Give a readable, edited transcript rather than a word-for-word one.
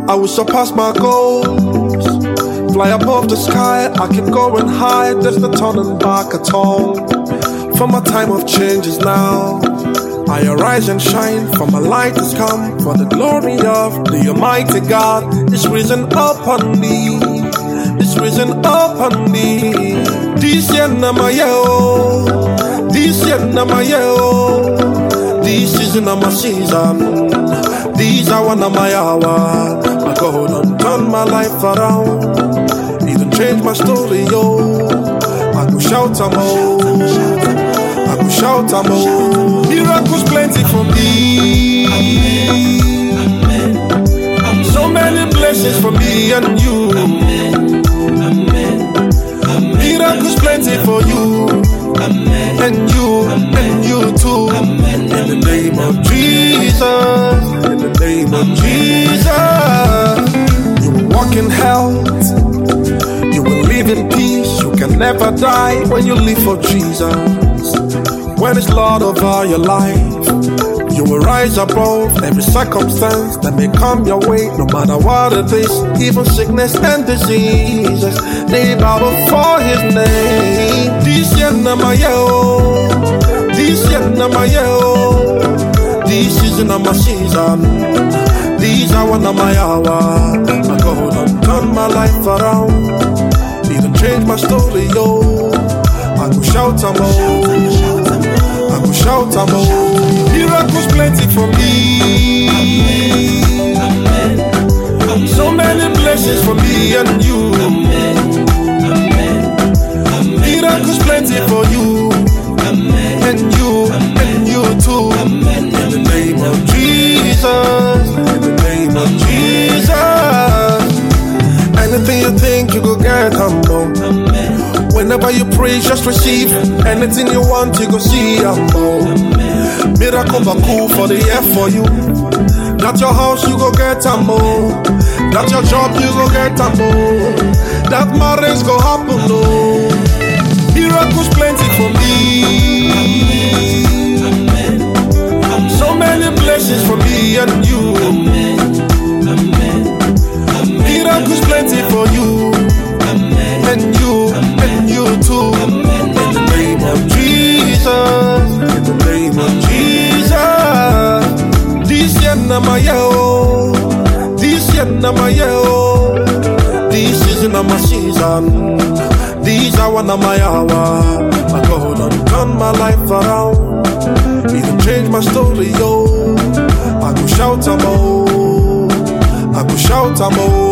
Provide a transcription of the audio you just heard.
I will surpass my goals. Fly above the sky, I keep going high. There's no turning back at all. For my time of change is now. I arise and shine, for my light has come. For the glory of the Almighty God is risen up on me. It's risen up on me. This year na my year. This year na my year. This season na my season. These hour na my hour. My God done turn my life around. He done change my story, yo. I go shout am oh. I go shout am oh. Miracles plenty for me. So many blessings for me and you. Miracles plenty for you. And you too. In the name of Jesus. In the name of Jesus. You will walk in health. You will live in peace. You can never die when you live for Jesus. When it's Lord over your life, you will rise above every circumstance that may come your way. No matter what it is, even sickness and diseases, they bow before His name. This year na my year. This year na my year. This season na my season. These hour na my hour. My God done turn my life around. He done change my story, yo. I go shout am oh. I go shout am oh. Miracles plenty for me. So many blessings for me and you. Miracles plenty for you. And you too. In the name of Jesus. In the name of Jesus. Anything you think you go get humble. Whenever you pray, just receive. Anything you want, you go see humble. Miracle cool for the air for you. That your house, you go get humble. That your job, you go get humble. That marriage go happen, no. Miracles plenty for me. So many blessings for me and you. Miracles plenty for you. And you too. In the name of Jesus. In the name of Jesus. This year na my year. This year na my year. This season na my season. These hour na my hour. My God done turn my life around. He done change my story, yo. I go shout am oh. I go shout am oh.